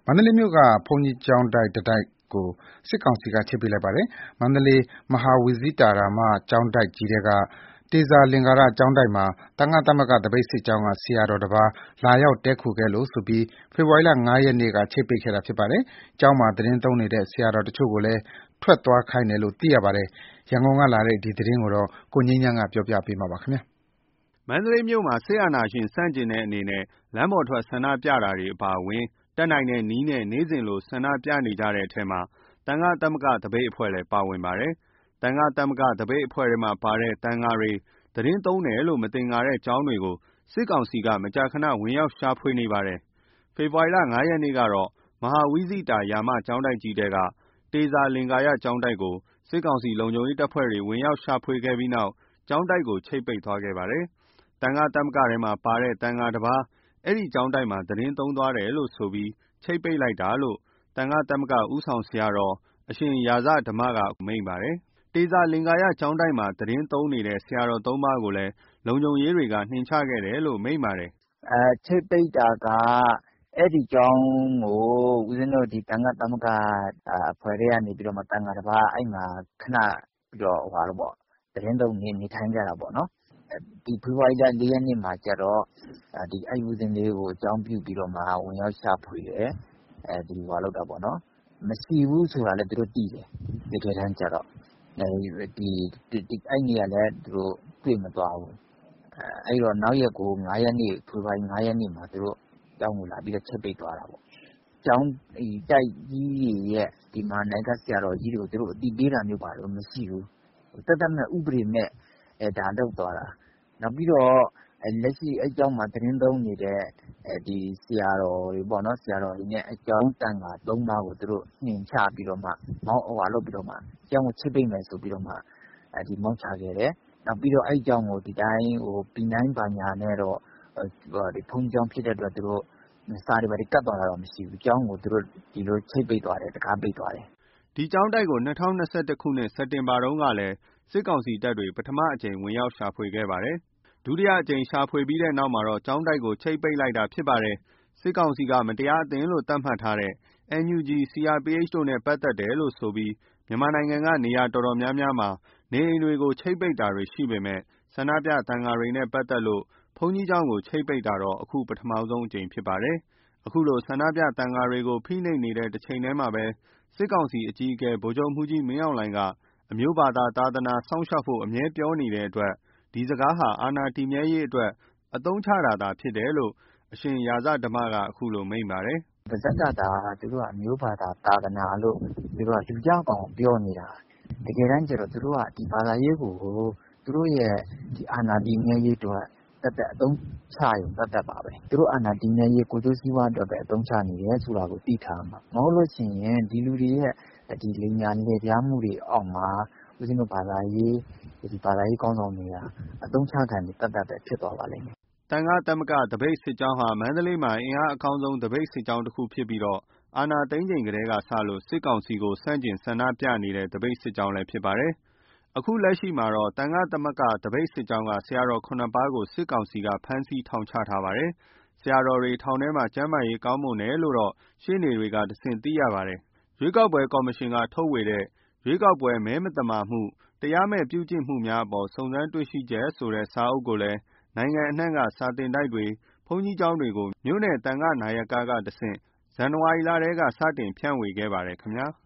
မန္တလေးမြို့က ဘုန်းကြီးကျောင်းတိုက်တတိုက်ကို စစ်ကောင်စီက ချိတ်ပိတ်လိုက်ပါတယ်။ မန္တလေး မဟာဝိဇိတာရမကျောင်းတိုက်ကြီးထဲက တေဇာလင်္ကာရကျောင်းတိုက်မှာ သံဃသမဂ္ဂ သပိတ်စစ်ကြောင်းက ဆရာတော်တပါး လာရောက်တည်းခိုခဲ့လို့ဆိုပြီး ဖေဖော်ဝါရီ ၅ ရက်နေ့က ချိတ်ပိတ်ခဲ့တာဖြစ်ပါတယ်။ ကျောင်းမှာ သီတင်းသုံးနေတဲ့ ဆရာတော်တချို့ကိုလည်း ထွက်သွားခိုင်းတယ်လို့ သိရပါတယ်။ ရန်ကုန်ကလာတဲ့ ဒီသတင်းကို ကိုငြိမ်းချမ်းက တင်ပြပေးထားပါတယ်။ မန္တလေးမြို့မှာ စစ်အာဏာရှင်ဆန့်ကျင်တဲ့အနေနဲ့ လမ်းပေါ်ထွက်ဆန္ဒပြတာတွေအပါအဝင် တတ်နိုင်တဲ့နည်းနဲ့ နေ့စဉ်လို ဆန္ဒပြနေကြတဲ့အထဲမှာ သံဃသမဂ္ဂသပိတ်အဖွဲ့လည်းပါဝင်ပါတယ်။ သံဃသမဂ္ဂသပိတ်အဖွဲ့ထဲမှာပါတဲ့ သံဃာတွေ သတင်းသုံးတယ်လို့ မသင်္ကာတဲ့ကျောင်းတွေကို စစ်ကောင်စီက မကြာခဏ ဝင်ရောက်ရှာဖွေနေပါတယ်။ ဖေဖော်ဝါရီ ၅ ရက်နေ့ကတော့ မဟာဝိဇိတာရမကျောင်းတိုက်ကြီးထဲက တေဇာလင်္ကာရကျောင်းတိုက်ကို စစ်ကောင်စီလုံခြုံရေးတပ်ဖွဲ့တွေ ဝင်ရောက်ရှာဖွေခဲ့ပြီးနောက် ကျောင်းတိုက်ကို ချိတ်ပိတ်သွားခဲ့ပါတယ်။ သံဃသမဂ္ဂထဲမှာပါတဲ့ သံဃာတပါး အဲဒီကျောင်းတိုက်မှာ သတင်းသုံးသွားတယ်လို့ဆိုပြီး ချိတ်ပိတ်လိုက်တာလို့ သံဃသမဂ္ဂဦးဆောင်ဆရာတော် အရှင်ရာဇဓမ္မက မိန့်ပါတယ်။ တေဇာလင်္ကာရကျောင်းတိုက်မှာ သတင်းသုံးနေတဲ့ ဆရာတော် ၃ ပါးကိုလည်း လုံခြုံရေးတွေက နှင်ချခဲ့တယ်လို့ မိန့်ပါတယ်။ “ချိတ်ပိတ်တာက အဲဒီကျောင်းကို ဦးဇင်းတို့သံဃသမဂ္ဂအဖွဲ့ထဲကနေပြီးတော့မှ သံဃာတပါး အဲ့မှာခဏပြီးတော့သတင်းသုံးနေထိုင်ကြတာပေါ့နော်။ ဒီဖေဖော်ဝါရီ ၄ ရက်နေ့မှာကျတော့ အဲ့ဦးဇင်းလေးကို အကြောင်းပြုပြီးတော့မှ ဝင်ရောက်ရှာဖွေတယ်။ မရှိဘူးဆိုတာလည်း သူတို့သိတယ်။ တကယ်တမ်းကျတော့ အဲ့နေ့ကလည်း သူတို့တွေ့မသွားဘူး။ အဲ့တော့နောက်ရက်ကို ဖေဖော်ဝါရီ ၅ ရက်နေ့မှာ သူတို့ကျောင်းကိုလာပြီးတော့ ချိတ်ပိတ်သွားတာပေါ့။ ကျောင်းတိုက်ကြီးတွေရဲ့ နာယကဆရာတော်ကြီးတွေကို သူတို့အသိပေးတာမျိုးမရှိဘူး။ သက်သက်မဲ့ ဥပဒေမဲ့လုပ်သွားတာ။ နောက်ပြီးတော့ လက်ရှိအဲ့ကျောင်းမှာ သတင်းသုံးနေတဲ့ ဆရာတော်တွေပေါ့နော်။ ဆရာတော်တွေနဲ့ ကျောင်းသံဃာ ၃ ပါးကို သူတို့နှင်ချပြီးတော့မှ ကျောင်းကိုချိတ်ပိတ်မယ်ဆိုပြီးတော့မှ မောင်းချခဲ့တယ်။ နောက်ပြီးတော့ အဲ့ကျောင်းကို ဒီတိုင်း P9 ဘာညာနဲ့တော့ ဘုန်းကြီးကျောင်းဖြစ်တဲ့အတွက် သူတို့စာတွေဘာတွေကပ်သွားတာတော့မရှိဘူး။ ကျောင်းကို သူတို့ဒီလိုချိတ်ပိတ်သွားတယ်။ တံခါးပိတ်သွားတယ်။ ” ဒီကျောင်းတိုက်ကို ၂၀၂၁ စက်တင်ဘာတုန်းကလည်း စစ်ကောင်စီတပ်တွေ ပထမအကြိမ် ဝင်ရောက်ရှာဖွေခဲ့ပါတယ်။ ဒုတိယအကြိမ်ရှာဖွေပြီးတဲ့နောက်မှာတော့ ကျောင်းတိုက်ကို ချိတ်ပိတ်လိုက်တာဖြစ်ပါတယ်။ စစ်ကောင်စီက မတရားအသင်းလို့ သတ်မှတ်ထားတဲ့ NUG CRPH တို့နဲ့ ပတ်သက်တယ်လို့ဆိုပြီး မြန်မာနိုင်ငံက နေရာတော်တော်များများမှာ နေအိမ်တွေကို ချိတ်ပိတ်တာတွေရှိပေမယ့် ဆန္ဒပြသံဃာတွေနဲ့ပတ်သက်လို့ ဘုန်းကြီးကျောင်းကို ချိတ်ပိတ်တာတော့ အခုပထမဆုံးအကြိမ်ဖြစ်ပါတယ်။ အခုလို ဆန္ဒပြသံဃာတွေကို ဖိနှိပ်နေတဲ့တချိန်တည်းမှာပဲ စစ်ကောင်စီအကြီးအကဲ ဗိုလ်ချုပ်မှူးကြီးမင်းအောင်လှိုင်က အမျိုးဘာသာ သာသနာစောင့်ရှောက်ဖို့ အမြဲပြောနေတဲ့အတွက် ဒီစကားဟာ အာဏာတည်မြဲရေးအတွက် အသုံးချတာသာဖြစ်တယ်လို့ အရှင်ရာဇဓမ္မက အခုလိုမိန့်ပါတယ်။ “ပါးစပ်ကသာ သူတို့က အမျိုးဘာသာ သာသနာလို့ လူကြားပေါက်အောင်ပြောနေတာ။ တကယ်တမ်းကျတော့ သူတို့က ဘာသာရေးကို သူတို့ရဲ့ အာဏာတည်မြဲရေးအတွက် သက်သက်အသုံးချရုံသက်သက်ပါပဲ။ သူတို့အာဏာတည်မြဲရေး ကိုယ်ကျိုးစီးပွားအတွက်ပဲ အသုံးချနေတယ်ဆိုတာကို သိထားရမှာ။ မဟုတ်လို့ရှိရင် ဒီလူတွေရဲ့ လိမ်ညာလှည့်ဖျားမှုတွေအောက်မှာ ဦးဇင်းတို့ဘာသာရေးခေါင်းဆောင်တွေက အသုံးချခံတွေသက်သက်ပဲဖြစ်သွားပါလိမ့်မယ်။ ” သံဃသမဂ္ဂသပိတ်စစ်ကြောင်းဟာ မန္တလေးမှာ အင်အားအကောင်းဆုံး သပိတ်စစ်ကြောင်းတခုဖြစ်ပြီး အာဏာသိမ်းချိန်ကတည်းကစလို့ စစ်ကောင်စီကို ဆန့်ကျင်ဆန္ဒပြနေတဲ့ သပိတ်စစ်ကြောင်းလည်းဖြစ်ပါတယ်။ အခုလက်ရှိမှာတော့ သံဃသမဂ္ဂသပိတ်စစ်ကြောင်းက ဆရာတော် ၇ ပါးကို စစ်ကောင်စီက ဖမ်းဆီးထောင်ချထားပါတယ်။ ဆရာတော်တွေ ထောင်ထဲမှာ ကျန်းမာရေးကောင်းမွန်တယ်လို့တော့ ရှေ့နေတွေကတဆင့် သိရပါတယ်။ ရွေးကောက်ပွဲကော်မရှင်က ထုတ်ဝေတဲ့ ရွေးကောက်ပွဲမဲမသမာမှု၊ တရားမဲ့ပြုကျင့်မှုများအပေါ် စုံစမ်းတွေ့ရှိချက်ဆိုတဲ့ စာအုပ်ကိုလည်း နိုင်ငံအနှံ့က စာသင်တိုက်တွေ ဘုန်းကြီးကျောင်းတွေကို မြို့နယ်သံဃနာယက ကတဆင့် ဇန်နဝါရီလထဲက စတင်ဖြန့်ဝေခဲ့ပါတယ်ခင်ဗျာ။